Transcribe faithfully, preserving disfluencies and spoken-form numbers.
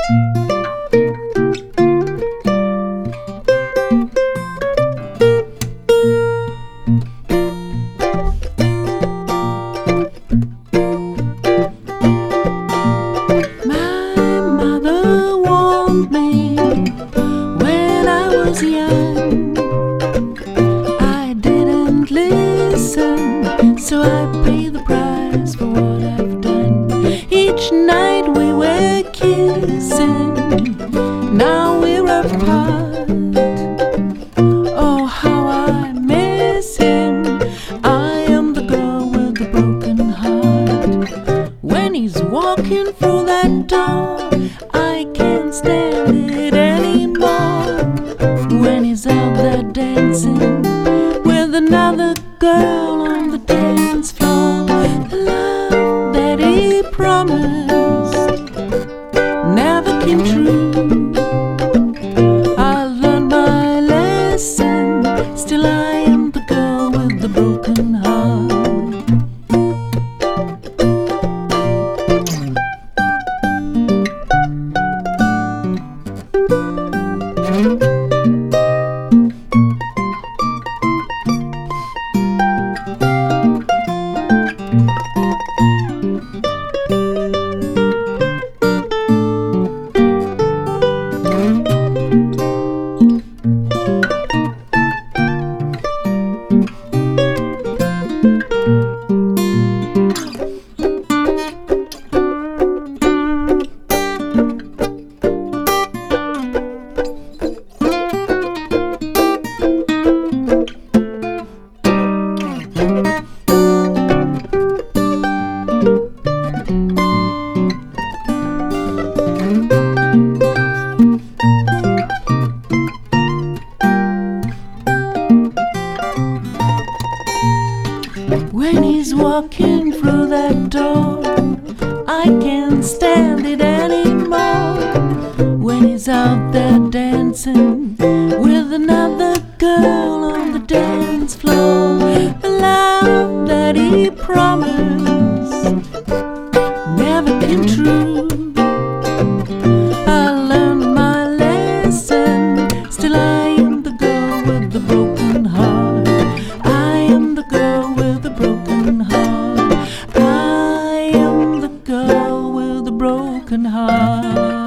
Young, I didn't listen, so I pay the price for what I've done. Each night we were kissing, now we're apart. Oh, how I miss him. I am the girl with the broken heart. When he's walking through that door, I can't stand it anymore. When he's out there dancing with another girl on the dance floor, the love that he promised never came true. I learned my lesson, still I am the girl with the broken heart. When he's walking through that door, I can't stand it anymore. When he's out there dancing with another girl on the dance floor, the love that he promised never came true. I learned my lesson, still I am the girl with the broken heart. I am the girl with the broken heart. I am the girl with the broken heart.